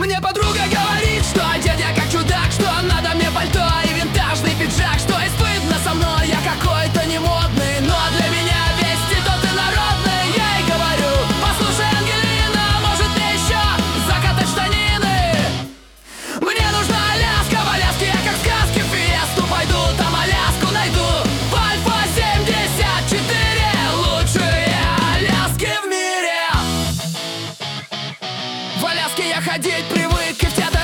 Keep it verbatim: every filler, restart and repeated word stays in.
Мне подруга говорит, что одет я как чудак, что надо мне пальто и винтажный пиджак, что и стыдно со мной, я какой-то не модный, но для меня весь титут и народный. Я ей говорю: послушай, Ангелина, может мне еще закатать штанины? Мне нужна Аляска, в Аляске я как в сказке, в Фиесту пойду, там Аляску найду. В Альфа семьдесят четыре лучшие Аляски в мире. В Аляске я ходить привык, и в театр